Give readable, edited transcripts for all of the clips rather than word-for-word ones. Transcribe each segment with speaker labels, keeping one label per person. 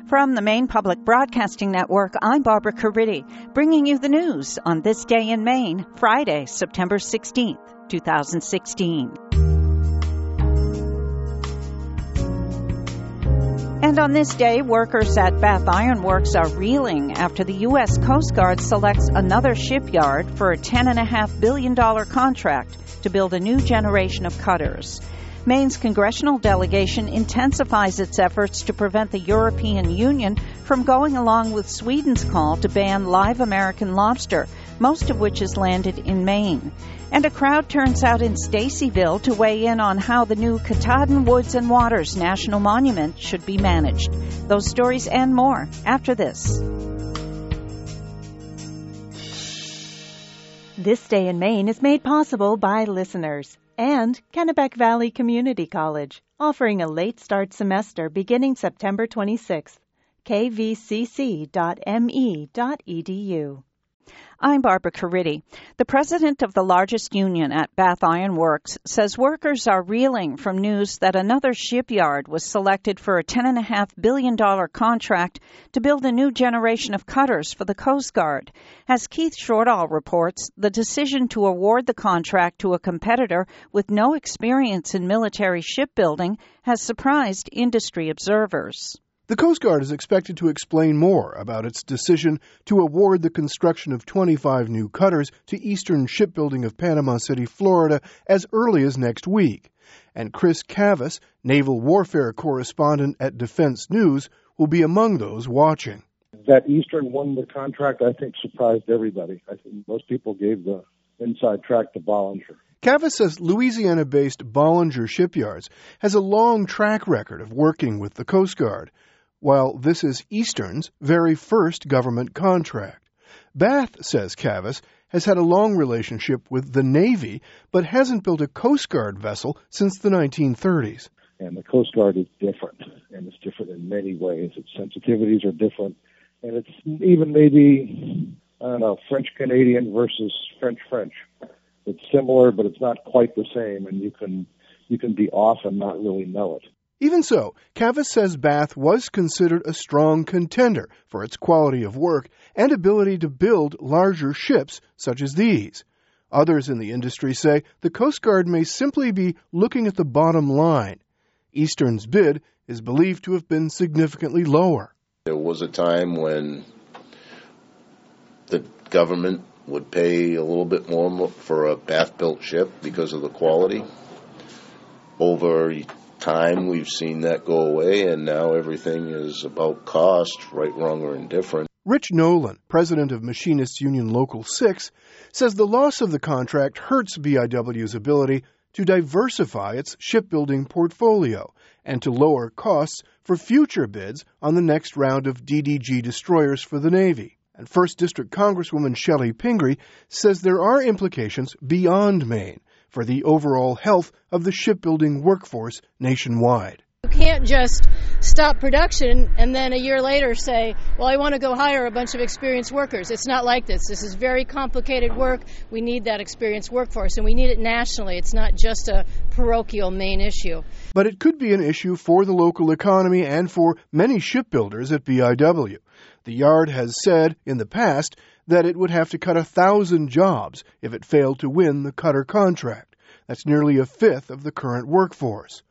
Speaker 1: From the Maine Public Broadcasting Network, I'm Barbara Caridi, bringing you the news on this day in Maine, Friday, September 16th, 2016. And on this day, workers at Bath Iron Works are reeling after the U.S. Coast Guard selects another shipyard for a $10.5 billion contract to build a new generation of cutters. Maine's congressional delegation intensifies its efforts to prevent the European Union from going along with Sweden's call to ban live American lobster, most of which is landed in Maine. And a crowd turns out in Stacyville to weigh in on how the new Katahdin Woods and Waters National Monument should be managed. Those stories and more after this.
Speaker 2: This Day in Maine is made possible by listeners and Kennebec Valley Community College, offering a late start semester beginning September 26th. kvcc.me.edu.
Speaker 1: I'm Barbara Caridi. The president of the largest union at Bath Iron Works says workers are reeling from news that another shipyard was selected for a $10.5 billion contract to build a new generation of cutters for the Coast Guard. As Keith Shortall reports, the decision to award the contract to a competitor with no experience in military shipbuilding has surprised industry observers.
Speaker 3: The Coast Guard is expected to explain more about its decision to award the construction of 25 new cutters to Eastern Shipbuilding of Panama City, Florida, as early as next week. And Chris Cavas, naval warfare correspondent at Defense News, will be among those watching.
Speaker 4: That Eastern won the contract, I think, surprised everybody. I think most people gave the inside track to Bollinger.
Speaker 3: Cavas says Louisiana-based Bollinger Shipyards has a long track record of working with the Coast Guard, while this is Eastern's very first government contract. Bath, says Cavas, has had a long relationship with the Navy, but hasn't built a Coast Guard vessel since the 1930s.
Speaker 4: And the Coast Guard is different, and it's different in many ways. Its sensitivities are different, and it's even maybe, French-Canadian versus French-French. It's similar, but it's not quite the same, and you can be off and not really know it.
Speaker 3: Even so, Cavas says Bath was considered a strong contender for its quality of work and ability to build larger ships such as these. Others in the industry say the Coast Guard may simply be looking at the bottom line. Eastern's bid is believed to have been significantly lower.
Speaker 5: There was a time when the government would pay a little bit more for a Bath-built ship because of the quality. Over time, we've seen that go away, and now everything is about cost, right, wrong, or indifferent.
Speaker 3: Rich Nolan, president of Machinists Union Local 6, says the loss of the contract hurts BIW's ability to diversify its shipbuilding portfolio and to lower costs for future bids on the next round of DDG destroyers for the Navy. And 1st District Congresswoman Shelley Pingree says there are implications beyond Maine for the overall health of the shipbuilding workforce nationwide.
Speaker 6: You can't just stop production and then a year later say, well, I want to go hire a bunch of experienced workers. It's not like this. This is very complicated work. We need that experienced workforce, and we need it nationally. It's not just a parochial Maine issue.
Speaker 3: But it could be an issue for the local economy and for many shipbuilders at BIW. The yard has said in the past that it would have to cut 1,000 jobs if it failed to win the cutter contract. That's nearly a fifth of the current workforce.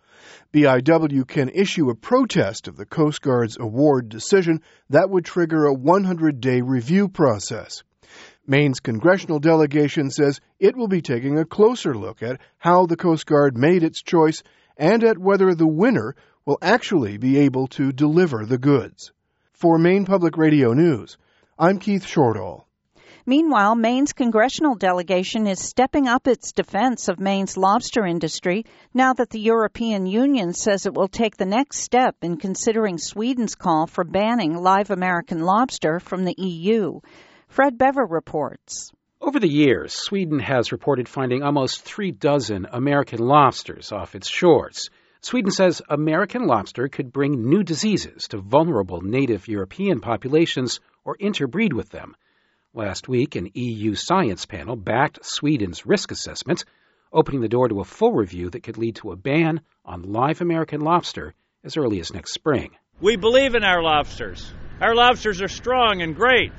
Speaker 3: BIW can issue a protest of the Coast Guard's award decision that would trigger a 100-day review process. Maine's congressional delegation says it will be taking a closer look at how the Coast Guard made its choice and at whether the winner will actually be able to deliver the goods. For Maine Public Radio News, I'm Keith Shortall.
Speaker 1: Meanwhile, Maine's congressional delegation is stepping up its defense of Maine's lobster industry now that the European Union says it will take the next step in considering Sweden's call for banning live American lobster from the EU. Fred Bever reports.
Speaker 7: Over the years, Sweden has reported finding almost 36 American lobsters off its shores. Sweden says American lobster could bring new diseases to vulnerable native European populations or interbreed with them. Last week, an EU science panel backed Sweden's risk assessment, opening the door to a full review that could lead to a ban on live American lobster as early as next spring.
Speaker 8: We believe in our lobsters. Our lobsters are strong and great,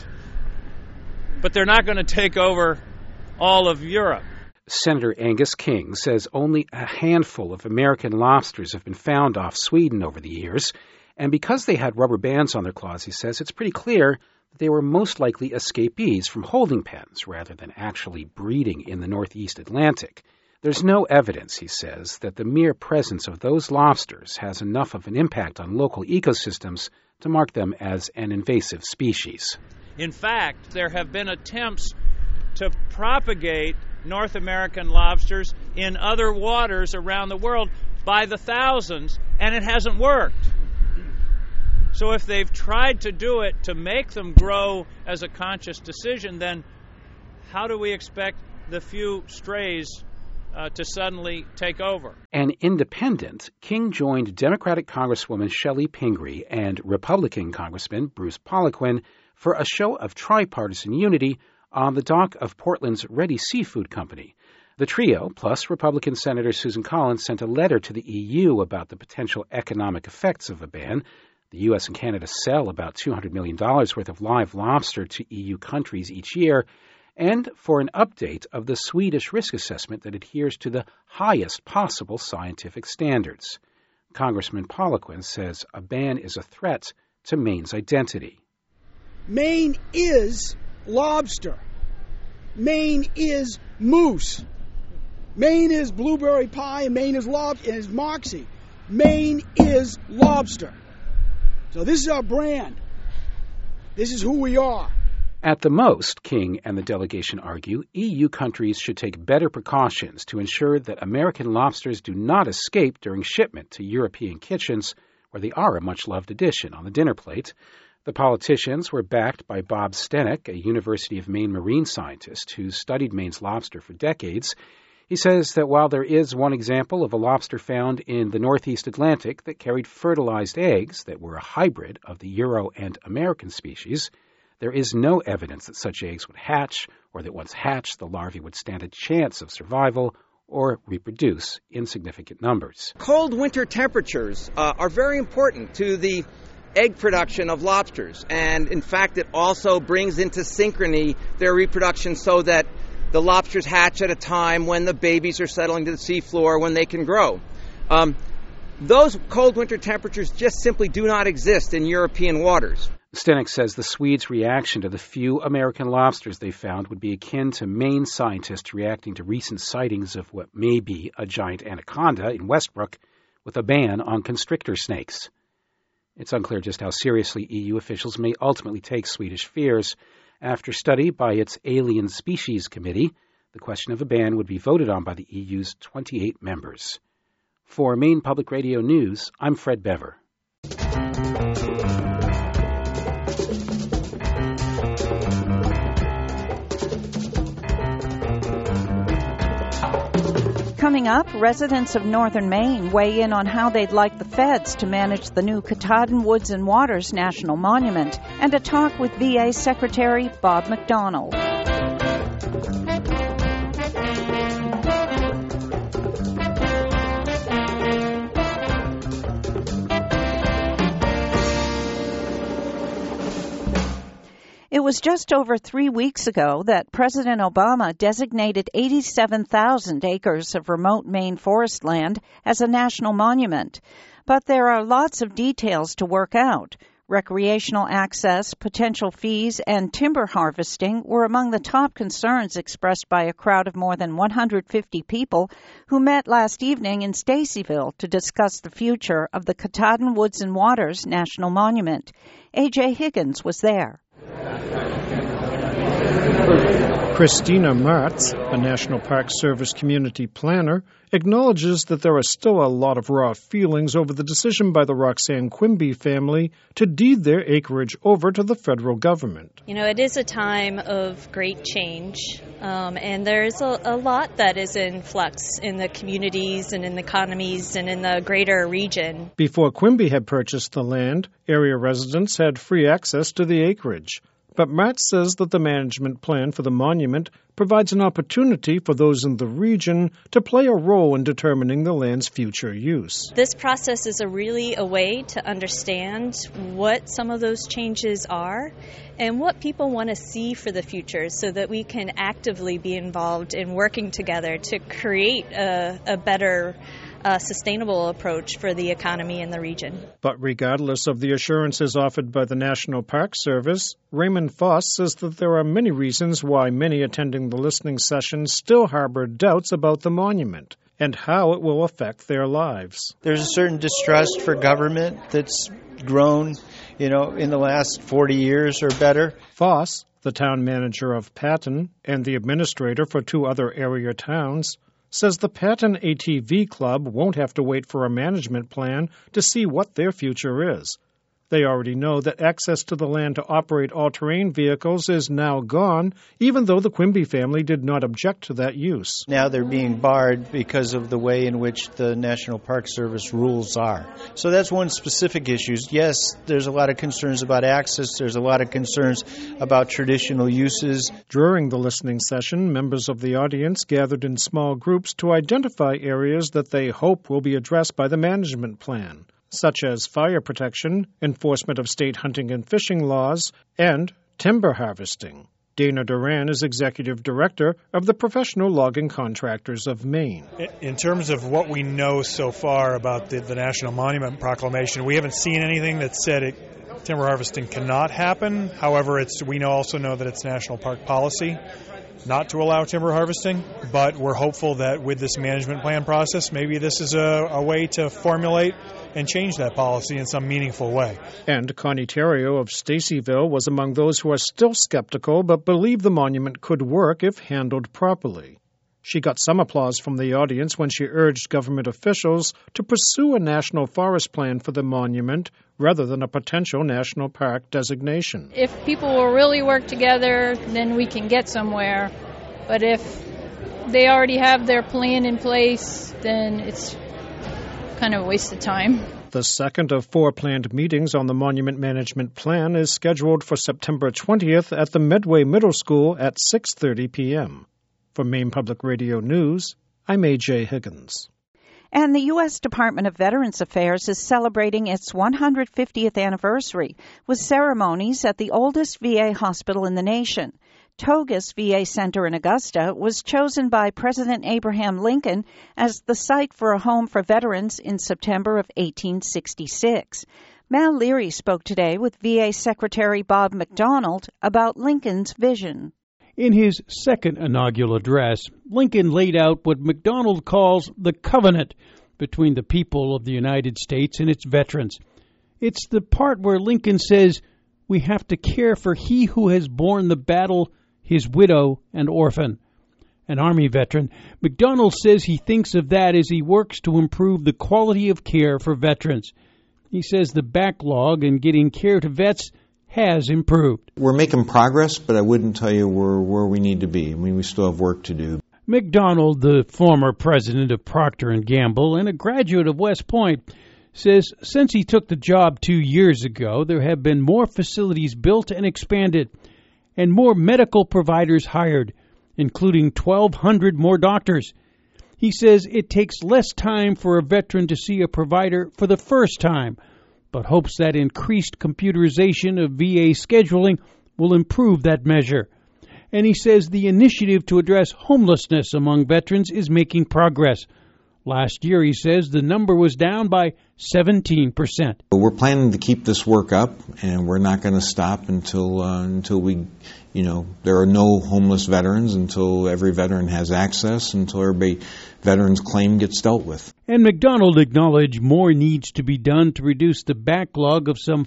Speaker 8: but they're not going to take over all of Europe.
Speaker 7: Senator Angus King says only a handful of American lobsters have been found off Sweden over the years, and because they had rubber bands on their claws, he says, it's pretty clear that they were most likely escapees from holding pens rather than actually breeding in the Northeast Atlantic. There's no evidence, he says, that the mere presence of those lobsters has enough of an impact on local ecosystems to mark them as an invasive species.
Speaker 8: In fact, there have been attempts to propagate North American lobsters in other waters around the world by the thousands, and it hasn't worked. So if they've tried to do it to make them grow as a conscious decision, then how do we expect the few strays to suddenly take over?
Speaker 7: An independent, King joined Democratic Congresswoman Shelley Pingree and Republican Congressman Bruce Poliquin for a show of tripartisan unity on the dock of Portland's Ready Seafood Company. The trio, plus Republican Senator Susan Collins, sent a letter to the EU about the potential economic effects of a ban. The U.S. and Canada sell about $200 million worth of live lobster to EU countries each year, and for an update of the Swedish risk assessment that adheres to the highest possible scientific standards. Congressman Poliquin says a ban is a threat to Maine's identity.
Speaker 9: Maine is lobster. Maine is moose. Maine is blueberry pie, and Maine is lobster, and is Moxie. Maine is lobster. So this is our brand. This is who we are.
Speaker 7: At the most, King and the delegation argue, EU countries should take better precautions to ensure that American lobsters do not escape during shipment to European kitchens, where they are a much-loved addition on the dinner plate. The politicians were backed by Bob Stenek, a University of Maine marine scientist who studied Maine's lobster for decades. He says that while there is one example of a lobster found in the Northeast Atlantic that carried fertilized eggs that were a hybrid of the Euro and American species, there is no evidence that such eggs would hatch, or that once hatched, the larvae would stand a chance of survival or reproduce in significant numbers.
Speaker 10: Cold winter temperatures are very important to the egg production of lobsters, and in fact it also brings into synchrony their reproduction so that the lobsters hatch at a time when the babies are settling to the seafloor, when they can grow. Those cold winter temperatures just simply do not exist in European waters.
Speaker 7: Stenek says the Swedes' reaction to the few American lobsters they found would be akin to Maine scientists reacting to recent sightings of what may be a giant anaconda in Westbrook with a ban on constrictor snakes. It's unclear just how seriously EU officials may ultimately take Swedish fears. After study by its Alien Species Committee, the question of a ban would be voted on by the EU's 28 members. For Maine Public Radio News, I'm Fred Bever.
Speaker 1: Coming up, residents of northern Maine weigh in on how they'd like the feds to manage the new Katahdin Woods and Waters National Monument, and a talk with VA Secretary Bob McDonnell. It was just over 3 weeks ago that President Obama designated 87,000 acres of remote Maine forest land as a national monument. But there are lots of details to work out. Recreational access, potential fees, and timber harvesting were among the top concerns expressed by a crowd of more than 150 people who met last evening in Stacyville to discuss the future of the Katahdin Woods and Waters National Monument. A.J. Higgins was there.
Speaker 11: Christina Martz, a National Park Service community planner, acknowledges that there are still a lot of raw feelings over the decision by the Roxanne Quimby family to deed their acreage over to the federal government.
Speaker 12: You know, it is a time of great change, and there's a lot that is in flux in the communities and in the economies and in the greater region.
Speaker 11: Before Quimby had purchased the land, area residents had free access to the acreage. But Matt says that the management plan for the monument provides an opportunity for those in the region to play a role in determining the land's future use.
Speaker 12: This process is really a way to understand what some of those changes are and what people want to see for the future so that we can actively be involved in working together to create a better sustainable approach for the economy in the region.
Speaker 11: But regardless of the assurances offered by the National Park Service, Raymond Foss says that there are many reasons why many attending the listening session still harbor doubts about the monument and how it will affect their lives.
Speaker 13: There's a certain distrust for government that's grown, in the last 40 years or better.
Speaker 11: Foss, the town manager of Patton and the administrator for 2 other area towns, says the Patton ATV Club won't have to wait for a management plan to see what their future is. They already know that access to the land to operate all-terrain vehicles is now gone, even though the Quimby family did not object to that use.
Speaker 13: Now they're being barred because of the way in which the National Park Service rules are. So that's one specific issue. Yes, there's a lot of concerns about access. There's a lot of concerns about traditional uses.
Speaker 11: During the listening session, members of the audience gathered in small groups to identify areas that they hope will be addressed by the management plan, such as fire protection, enforcement of state hunting and fishing laws, and timber harvesting. Dana Duran is executive director of the Professional Logging Contractors of Maine.
Speaker 14: In terms of what we know so far about the National Monument Proclamation, we haven't seen anything that said timber harvesting cannot happen. However, we also know that it's national park policy not to allow timber harvesting, but we're hopeful that with this management plan process, maybe this is a way to formulate and change that policy in some meaningful way.
Speaker 11: And Connie Theriault of Stacyville was among those who are still skeptical but believe the monument could work if handled properly. She got some applause from the audience when she urged government officials to pursue a national forest plan for the monument rather than a potential national park designation.
Speaker 6: If people will really work together, then we can get somewhere. But if they already have their plan in place, then it's kind of a waste of time.
Speaker 11: The second of 4 planned meetings on the Monument Management Plan is scheduled for September 20th at the Medway Middle School at 6:30 p.m. For Maine Public Radio News, I'm A.J. Higgins.
Speaker 1: And the U.S. Department of Veterans Affairs is celebrating its 150th anniversary with ceremonies at the oldest VA hospital in the nation. Togus VA Center in Augusta was chosen by President Abraham Lincoln as the site for a home for veterans in September of 1866. Mal Leary spoke today with VA Secretary Bob McDonald about Lincoln's vision.
Speaker 15: In his second inaugural address, Lincoln laid out what McDonald calls the covenant between the people of the United States and its veterans. It's the part where Lincoln says we have to care for he who has borne the battle, his widow and orphan. An Army veteran, McDonald says he thinks of that as he works to improve the quality of care for veterans. He says the backlog in getting care to vets has improved.
Speaker 16: We're making progress, but I wouldn't tell you we're where we need to be. I mean, we still have work to do.
Speaker 15: McDonald, the former president of Procter & Gamble and a graduate of West Point, says since he took the job 2 years ago, there have been more facilities built and expanded and more medical providers hired, including 1,200 more doctors. He says it takes less time for a veteran to see a provider for the first time, but hopes that increased computerization of VA scheduling will improve that measure. And he says the initiative to address homelessness among veterans is making progress. Last year, he says, the number was down by 17%.
Speaker 16: We're planning to keep this work up, and we're not going to stop until we, there are no homeless veterans, until every veteran has access, until every veteran's claim gets dealt with.
Speaker 15: And McDonald acknowledged more needs to be done to reduce the backlog of some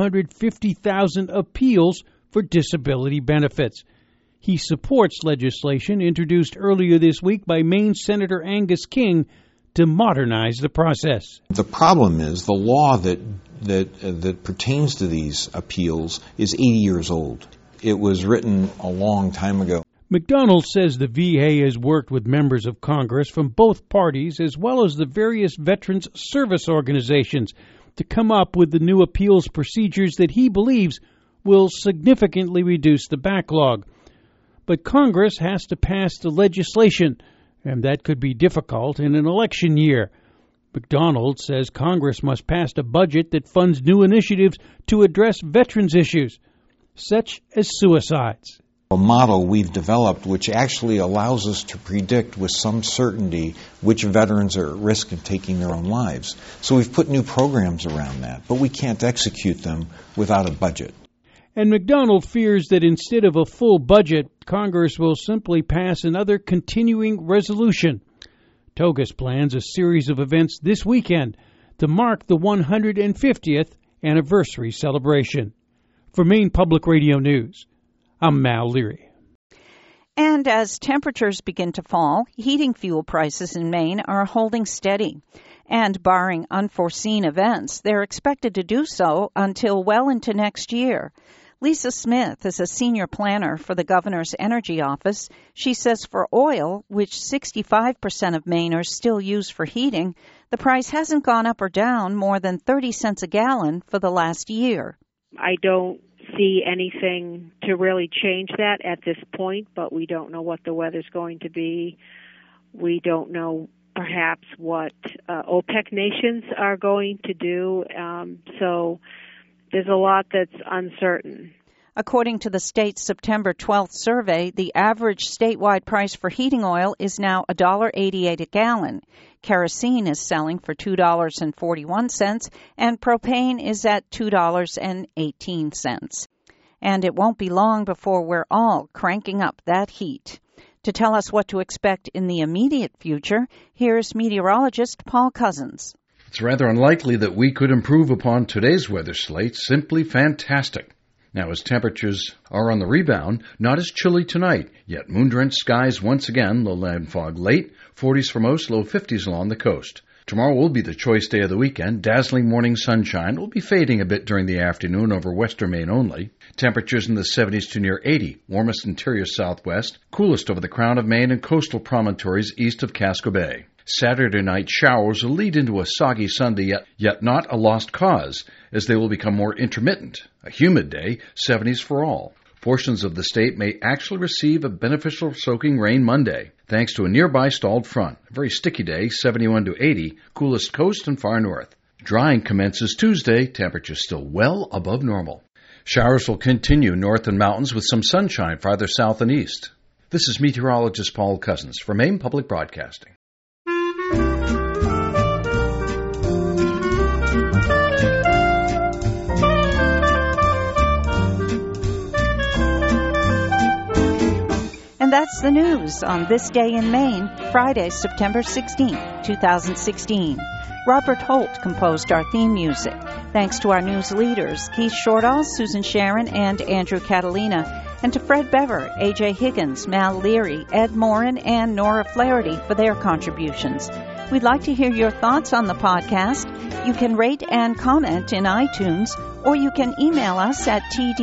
Speaker 15: 550,000 appeals for disability benefits. He supports legislation introduced earlier this week by Maine Senator Angus King to modernize the process.
Speaker 16: The problem is the law that pertains to these appeals is 80 years old. It was written a long time ago.
Speaker 15: McDonald says the VA has worked with members of Congress from both parties as well as the various veterans service organizations to come up with the new appeals procedures that he believes will significantly reduce the backlog. But Congress has to pass the legislation, and that could be difficult in an election year. McDonald says Congress must pass a budget that funds new initiatives to address veterans' issues, such as suicides.
Speaker 16: A model we've developed which actually allows us to predict with some certainty which veterans are at risk of taking their own lives. So we've put new programs around that, but we can't execute them without a budget.
Speaker 15: And McDonald fears that instead of a full budget, Congress will simply pass another continuing resolution. Togus plans a series of events this weekend to mark the 150th anniversary celebration. For Maine Public Radio News, I'm Mal Leary.
Speaker 1: And as temperatures begin to fall, heating fuel prices in Maine are holding steady. And barring unforeseen events, they're expected to do so until well into next year. Lisa Smith is a senior planner for the governor's energy office. She says for oil, which 65% of Mainers still use for heating, the price hasn't gone up or down more than 30 cents a gallon for the last year.
Speaker 17: I don't see anything to really change that at this point, but we don't know what the weather's going to be. We don't know perhaps what OPEC nations are going to do. So there's a lot that's uncertain.
Speaker 1: According to the state's September 12th survey, the average statewide price for heating oil is now $1.88 a gallon. Kerosene is selling for $2.41, and propane is at $2.18. And it won't be long before we're all cranking up that heat. To tell us what to expect in the immediate future, here's meteorologist Paul Cousins.
Speaker 18: It's rather unlikely that we could improve upon today's weather slate. Simply fantastic. Now, as temperatures are on the rebound, not as chilly tonight, yet moon-drenched skies once again, low-land fog late, 40s for most, low 50s along the coast. Tomorrow will be the choice day of the weekend. Dazzling morning sunshine will be fading a bit during the afternoon over western Maine only. Temperatures in the 70s to near 80, warmest interior southwest, coolest over the Crown of Maine and coastal promontories east of Casco Bay. Saturday night showers will lead into a soggy Sunday, yet not a lost cause, as they will become more intermittent. A humid day, 70s for all. Portions of the state may actually receive a beneficial soaking rain Monday, thanks to a nearby stalled front. A very sticky day, 71 to 80, coolest coast and far north. Drying commences Tuesday, temperatures still well above normal. Showers will continue north and mountains with some sunshine farther south and east. This is meteorologist Paul Cousins for Maine Public Broadcasting.
Speaker 1: And that's the news on This Day in Maine, Friday, September 16, 2016. Robert Holt composed our theme music. Thanks to our news leaders, Keith Shortall, Susan Sharon, and Andrew Catalina, and to Fred Bever, A.J. Higgins, Mal Leary, Ed Morin, and Nora Flaherty for their contributions. We'd like to hear your thoughts on the podcast. You can rate and comment in iTunes, or you can email us at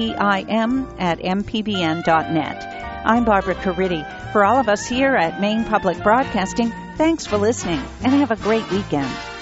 Speaker 1: tdim@mpbn.net. I'm Barbara Caridi. For all of us here at Maine Public Broadcasting, thanks for listening, and have a great weekend.